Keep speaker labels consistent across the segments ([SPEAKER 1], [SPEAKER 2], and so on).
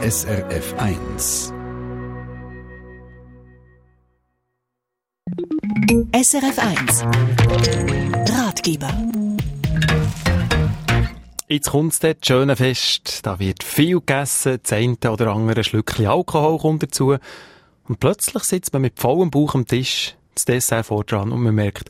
[SPEAKER 1] SRF 1.
[SPEAKER 2] SRF 1 Ratgeber.
[SPEAKER 3] Jetzt kommt es dort, das schöne Fest. Da wird viel gegessen, das eine oder andere Schlückchen Alkohol kommt dazu. Und plötzlich sitzt man mit vollem Bauch am Tisch, das Dessert vor dran, und man merkt,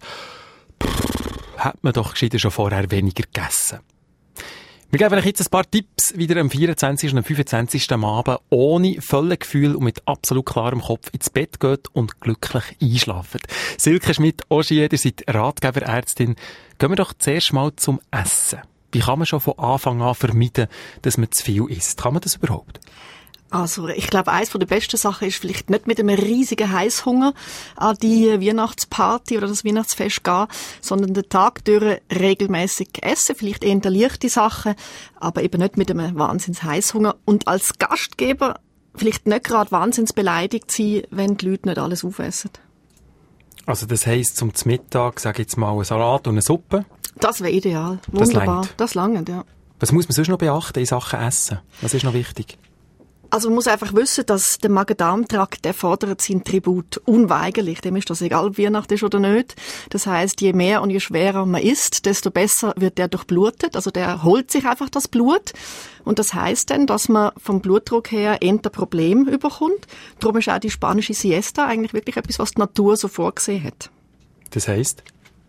[SPEAKER 3] hat man doch gescheiter schon vorher weniger gegessen. Wir geben euch jetzt ein paar Tipps, wie ihr am 24. und am 25. am Abend ohne Völlegefühl und mit absolut klarem Kopf ins Bett geht und glücklich einschlaft. Silke Schmidt, Ogier, ihr seid Ratgeberärztin. Gehen wir doch zuerst mal zum Essen. Wie kann man schon von Anfang an vermeiden, dass man zu viel isst? Kann man das überhaupt?
[SPEAKER 4] Also, ich glaube, eins von der besten Sachen ist vielleicht nicht mit einem riesigen Heisshunger an die Weihnachtsparty oder das Weihnachtsfest gehen, sondern den Tag durch regelmäßig essen, vielleicht eher leichte Sachen, aber eben nicht mit einem Wahnsinns-Heisshunger. Und als Gastgeber vielleicht nicht gerade wahnsinns beleidigt sein, wenn die Leute nicht alles aufessen.
[SPEAKER 3] Also das heisst, zum Mittag, sage ich jetzt mal, einen Salat und eine Suppe?
[SPEAKER 4] Das wäre ideal. Wunderbar. Das langt, ja.
[SPEAKER 3] Was muss man sonst noch beachten in Sachen Essen? Was ist noch wichtig?
[SPEAKER 4] Also man muss einfach wissen, dass der Magen-Darm-Trakt, der fordert sein Tribut unweigerlich. Dem ist das egal, ob Weihnachten ist oder nicht. Das heisst, je mehr und je schwerer man isst, desto besser wird der durchblutet. Also der holt sich einfach das Blut. Und das heisst dann, dass man vom Blutdruck her eher ein Problem überkommt. Darum ist auch die spanische Siesta eigentlich wirklich etwas, was die Natur so vorgesehen hat.
[SPEAKER 3] Das heisst?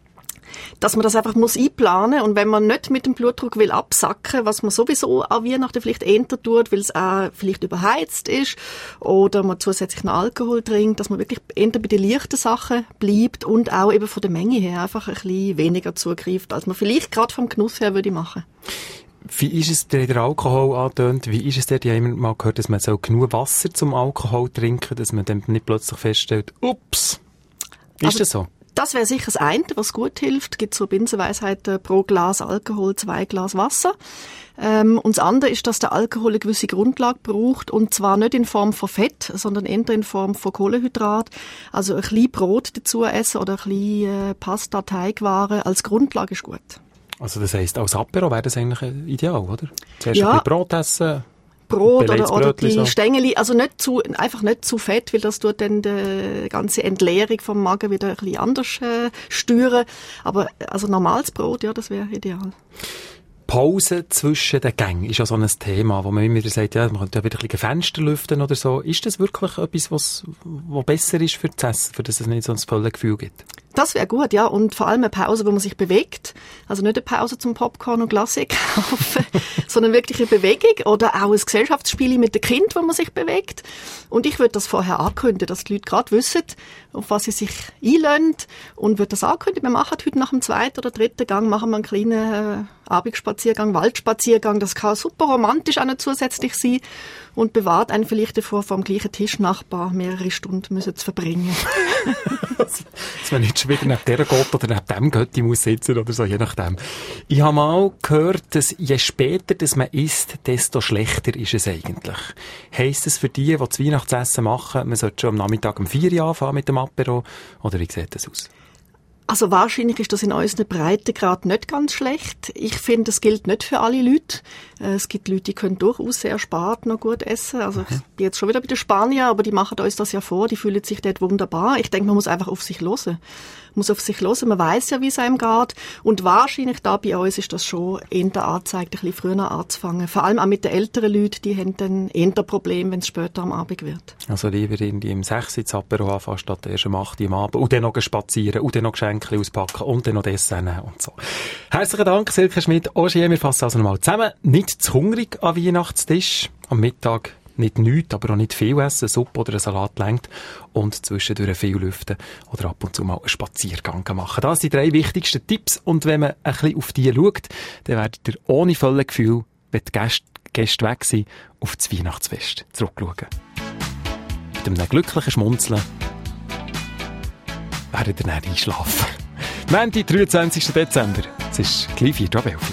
[SPEAKER 4] Dass man das einfach muss einplanen, und wenn man nicht mit dem Blutdruck will absacken, was man sowieso an Weihnachten vielleicht eher tut, weil es auch vielleicht überheizt ist oder man zusätzlich noch Alkohol trinkt, dass man wirklich eher bei den leichten Sachen bleibt und auch eben von der Menge her einfach ein bisschen weniger zugreift, als man vielleicht gerade vom Genuss her würde machen.
[SPEAKER 3] Wie ist es, der Alkohol angetönt, wie ist es der, ich habe immer mal gehört, dass man so genug Wasser zum Alkohol trinken, dass man dann nicht plötzlich feststellt, ups, ist das so?
[SPEAKER 4] Das wäre sicher das eine, was gut hilft. Es gibt so Binsenweisheiten, pro Glas Alkohol 2 Glas Wasser. Und das andere ist, dass der Alkohol eine gewisse Grundlage braucht, und zwar nicht in Form von Fett, sondern eher in Form von Kohlenhydrat. Also ein bisschen Brot dazu essen oder ein bisschen Pasta, Teigwaren als Grundlage ist gut.
[SPEAKER 3] Also das heisst, als Apero wäre das eigentlich ideal, oder? Zuerst ein bisschen Brot essen.
[SPEAKER 4] Brot oder die so. Stängeli, also einfach nicht zu fett, weil das tut dann die ganze Entleerung vom Magen wieder ein bisschen anders steuern. Aber also normales Brot, ja, das wäre ideal.
[SPEAKER 3] Pause zwischen den Gängen ist ja so ein Thema, wo man immer wieder sagt, ja, man könnte ja wieder ein bisschen Fenster lüften oder so. Ist das wirklich etwas, was besser ist für das Essen, für das es nicht so ein volles Gefühl gibt?
[SPEAKER 4] Das wäre gut, ja. Und vor allem eine Pause, wo man sich bewegt. Also nicht eine Pause zum Popcorn und Glacé kaufen, sondern wirklich eine Bewegung oder auch ein Gesellschaftsspiel mit dem Kind, wo man sich bewegt. Und ich würde das vorher ankündigen, dass die Leute gerade wissen, auf was sie sich einlassen, und würde das ankündigen. Wir machen heute nach dem 2. oder 3. Gang machen wir einen kleinen Abendspaziergang, Waldspaziergang. Das kann super romantisch auch noch zusätzlich sein und bewahrt einen vielleicht davor, vor dem gleichen Tischnachbar mehrere Stunden müssen zu verbringen.
[SPEAKER 3] Dass man nicht schon wieder neben der geht oder neben dem Götti muss sitzen oder so, je nachdem. Ich habe mal gehört, dass je später dass man isst, desto schlechter ist es eigentlich. Heisst es für die das Weihnachtsessen machen, man sollte schon am Nachmittag um 4 Uhr anfangen mit dem Apero? Oder wie sieht das aus?
[SPEAKER 4] Also wahrscheinlich ist das in unseren Breitengrad nicht ganz schlecht. Ich finde, das gilt nicht für alle Leute. Es gibt Leute, die können durchaus sehr spät noch gut essen. Also ich bin jetzt schon wieder bei den Spaniern, aber die machen uns das ja vor, die fühlen sich dort wunderbar. Ich denke, man muss einfach auf sich hören. Man weiss ja, wie es einem geht. Und wahrscheinlich da bei uns ist das schon eher angezeigt, ein bisschen früher anzufangen. Vor allem auch mit den älteren Leuten, die haben dann eher Probleme, wenn es später am Abend wird.
[SPEAKER 3] Also lieber irgendwie im 6 ins Apero anfangen, statt erst am 8 am Abend. Und dann noch spazieren, und dann noch Geschenke auspacken, und dann noch Dessert nehmen und so. Herzlichen Dank, Silke Schmidt. Ogier, wir fassen also nochmal zusammen. Nicht zu hungrig am Weihnachtstisch. Am Mittag nicht nichts, aber auch nicht viel essen. Suppe oder ein Salat reicht. Und zwischendurch viel lüften oder ab und zu mal einen Spaziergang machen. Das sind die 3 wichtigsten Tipps. Und wenn man ein bisschen auf die schaut, dann werdet ihr ohne volles Gefühl, wenn die Gäste weg sind, auf das Weihnachtsfest zurückschauen. Mit einem glücklichen Schmunzeln werdet ihr dann einschlafen. Montag, 23. Dezember. Es ist gleich 4:11 Uhr.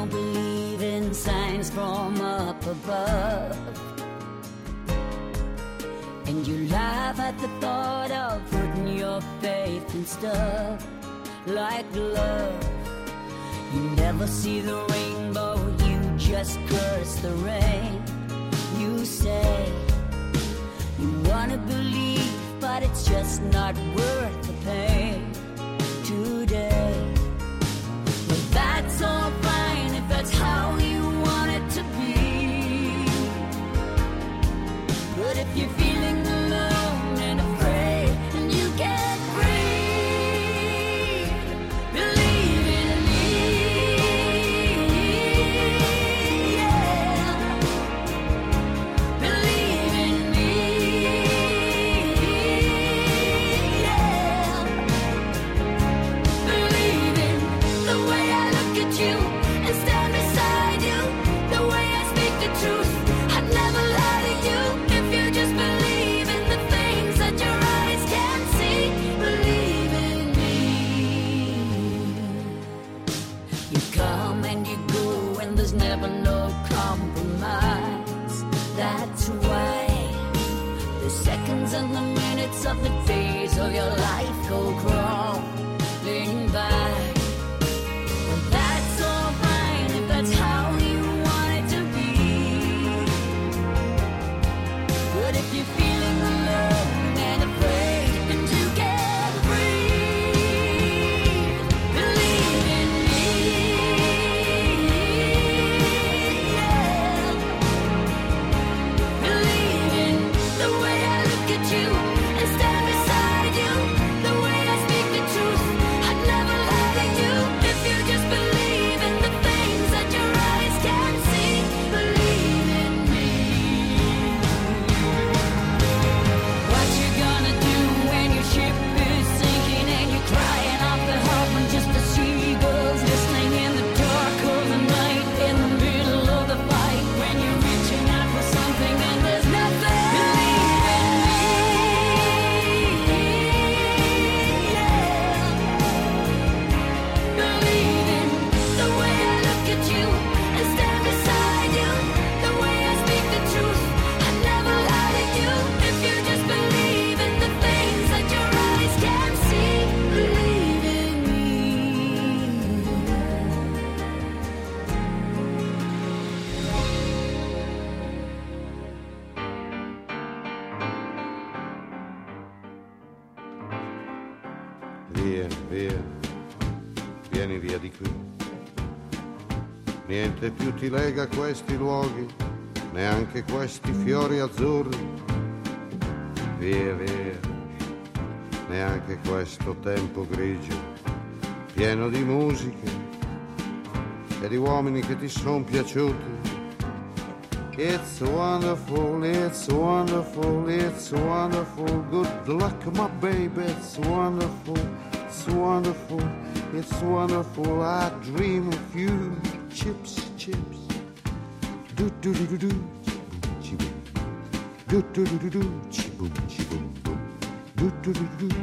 [SPEAKER 5] don't believe in signs from up above. And you laugh at the thought of putting your faith in stuff like love. You never see the rainbow, you just curse the rain. You say you wanna believe, but it's just not worth the pain today. Well, that's all fine if that's how you want it to be. But if you're feeling alone and afraid and you can't breathe, believe in me, yeah. Believe in me, yeah. Believe in the way I look at you and stand beside you, the way I speak the truth. I'd never lie to you if you just believe in the things that your eyes can't see. Believe in me. You come and you go and there's never no compromise. That's why the seconds and the minutes of the days of your life go crawling by. Well, that's all fine if that's how you want it to be. But if you're feeling alone and afraid and you can't breathe, believe in me, yeah. Believe in the way I look at you and stand beside you, the way I speak the truth. I'd never lie to you if you just believe in the things that your eyes can't see. Believe in me. What you gonna do when your ship is sinking and you're crying off the harbor and just the seagulls listening in the dark of the night, in the middle of the fight, when you're reaching out for something and there's nothing? Believe in me, yeah. Believe in the way I look at you and stand beside you, the way I speak the truth. I'd never lie to you if you just believe in the things that your eyes can't see. Believe in me.
[SPEAKER 6] Via, via, vieni via di qui. Niente più ti lega a questi luoghi, neanche questi fiori azzurri. Via, via, neanche questo tempo grigio, pieno di musiche e di uomini che ti son piaciuti. It's wonderful, it's wonderful, it's wonderful. Good luck, my baby, it's wonderful, it's wonderful, it's wonderful. I dream of you, chips, chips. Do do do do do, chiboom, do do do do do, chiboom, chiboom, boom, do do do do.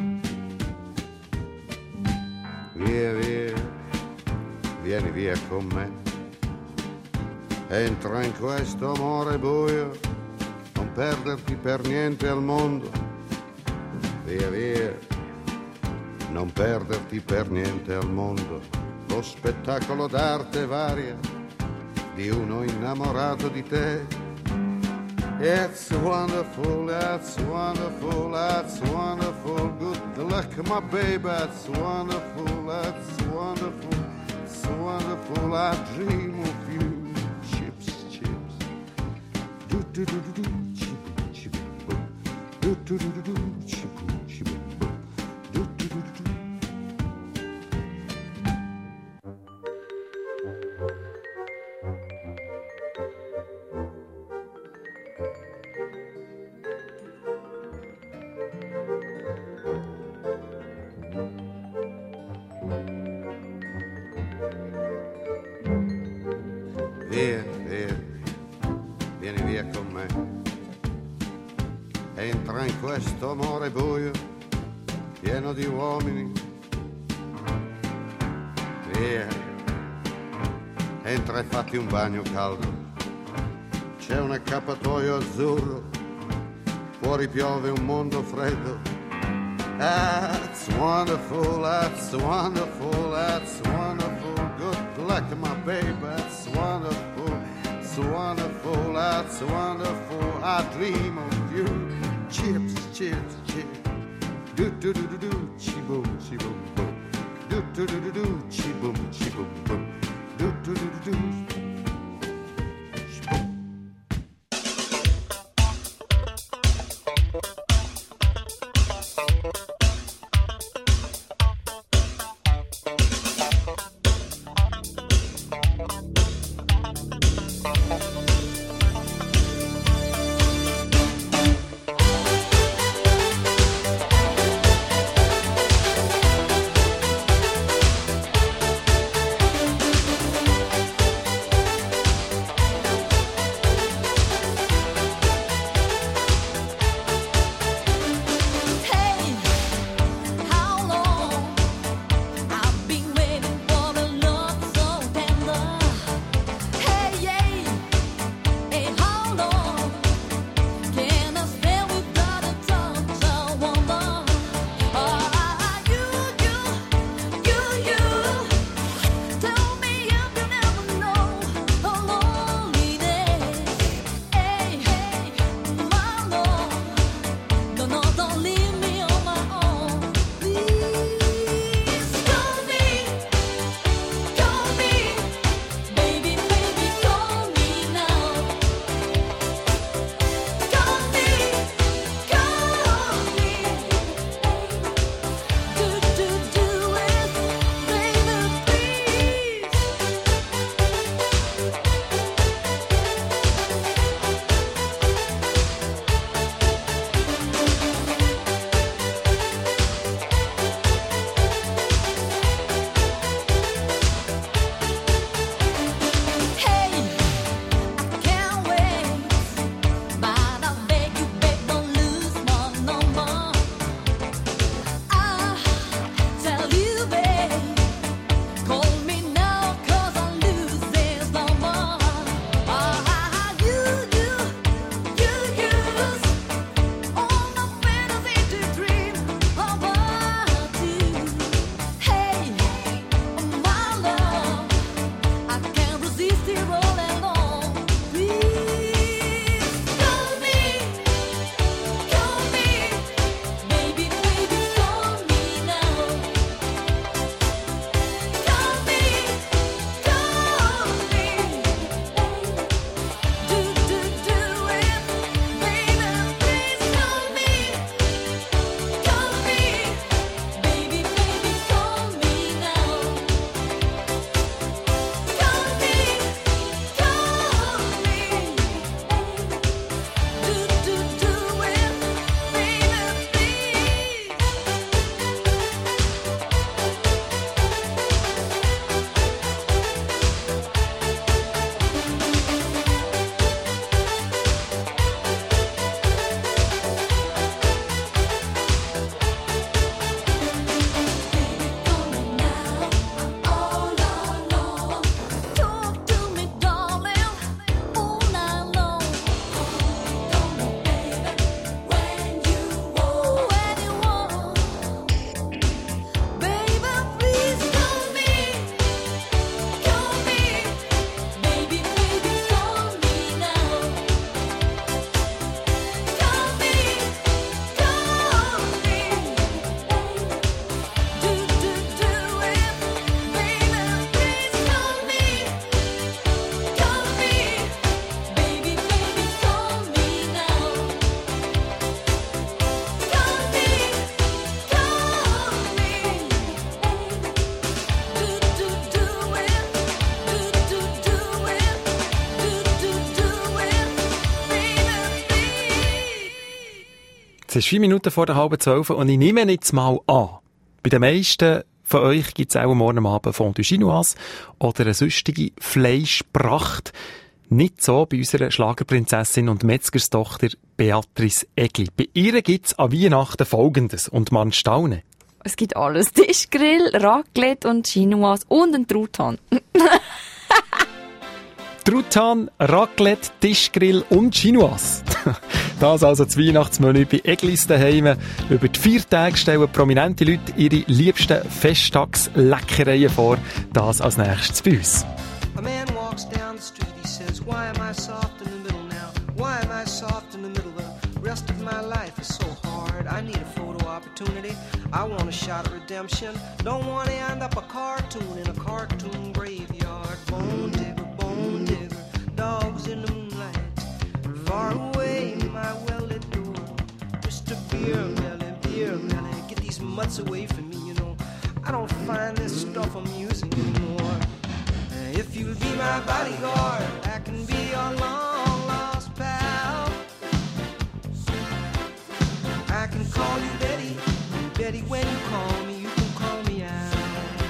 [SPEAKER 6] Via, via, vieni via con me. Entra in questo amore buio, non perderti per niente al mondo. Via, via, non perderti per niente al mondo. Lo spettacolo d'arte varia di uno innamorato di te. It's wonderful, that's wonderful, that's wonderful. Good luck, my baby, that's wonderful, that's wonderful, it's wonderful. I dream of you. Do do do do, chiboom, chiboom, boom. Do do do do do, chiboom, chiboom, boom. Do do do do do. Via, via, vieni via con me. Entra in questo amore buio, pieno di uomini. Via, entra e fatti un bagno caldo. C'è un accappatoio azzurro, fuori piove un mondo freddo. That's wonderful, that's wonderful, that's wonderful. Good luck, my baby, that's wonderful, it's wonderful, that's wonderful. I dream of you. Chips, chips, chips. Do do do do do, chi boom, boom. Do do do do do, chi boom, boom. Do do do do do.
[SPEAKER 3] Es ist 4 Minuten vor der halben 12 und ich nehme jetzt mal an, bei den meisten von euch gibt es auch morgen Abend Fondue Chinoise oder eine sonstige Fleischpracht. Nicht so bei unserer Schlagerprinzessin und Metzgerstochter Beatrice Egli. Bei ihr gibt es an Weihnachten Folgendes und man staune.
[SPEAKER 7] Es gibt alles. Tischgrill, Raclette und Chinoise und einen Truthahn.
[SPEAKER 3] Truthahn, Raclette, Tischgrill und Chinoise. Das also das Weihnachtsmenü bei Eglis daheim. Über die 4 Tage stellen prominente Leute ihre liebsten Festtagsleckereien vor. Das als nächstes bei uns.
[SPEAKER 7] A man walks down the street, he says, why am I soft in the middle now? Why am I soft in the middle? The rest of my life is so hard. I need a photo opportunity. I want a shot at redemption. Don't want to end up a cartoon in a cartoon graveyard. Bone digger, dogs in the moonlight. Far away, my well-lit door. Mr. Beer Melly, get these mutts away from me, you know. I don't find this stuff amusing anymore. If you'll be my bodyguard, I can be your long-lost pal. I can call you Betty, and Betty, when you call me, you can call me out.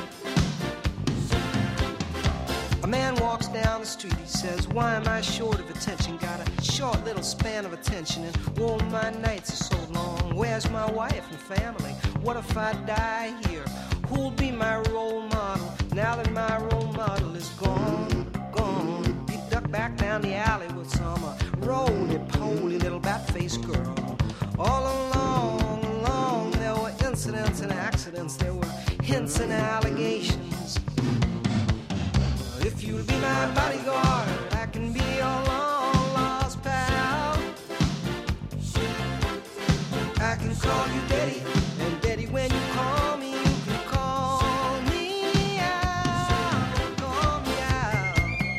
[SPEAKER 7] A man walks down the street, he says, why am I short of attention? Got a short little span of attention, and oh, my nights are so long. Where's my wife and family? What if I die here? Who'll be my role model now that my role model is gone? He ducked back down the alley with some roly-poly little bat-faced girl. All along, there were incidents and accidents. There were hints and allegations. If you'll be my bodyguard, I can be your long-lost pal. I can call you Betty, and Betty, when you call me, you can call me out, call me out.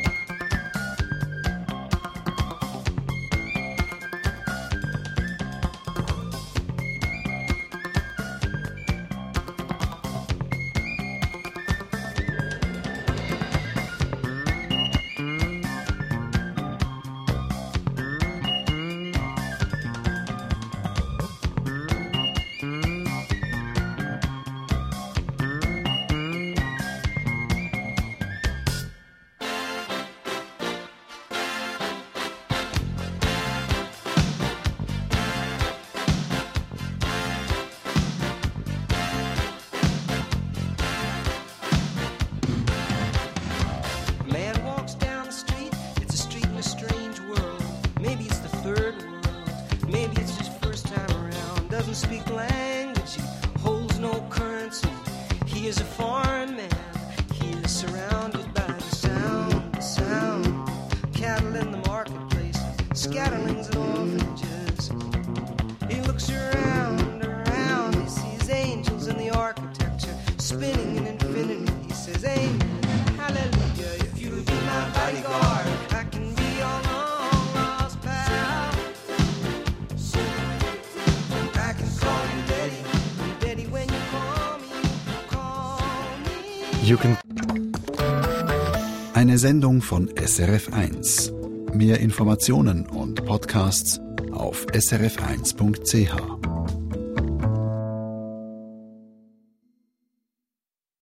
[SPEAKER 7] Speak language, he holds no currency. He is a foreign man. He is surrounded by the sound. Cattle in the marketplace, scatterlings and orphanages. He looks around, he sees angels in the architecture, spinning in infinity. He says, amen, hallelujah. If you'll be my bodyguard, I can be your long-lost pal. I can call you Betty, and Betty, when you call me,
[SPEAKER 3] You can
[SPEAKER 1] Eine Sendung von SRF1. Mehr Informationen und Podcasts auf srf1.ch.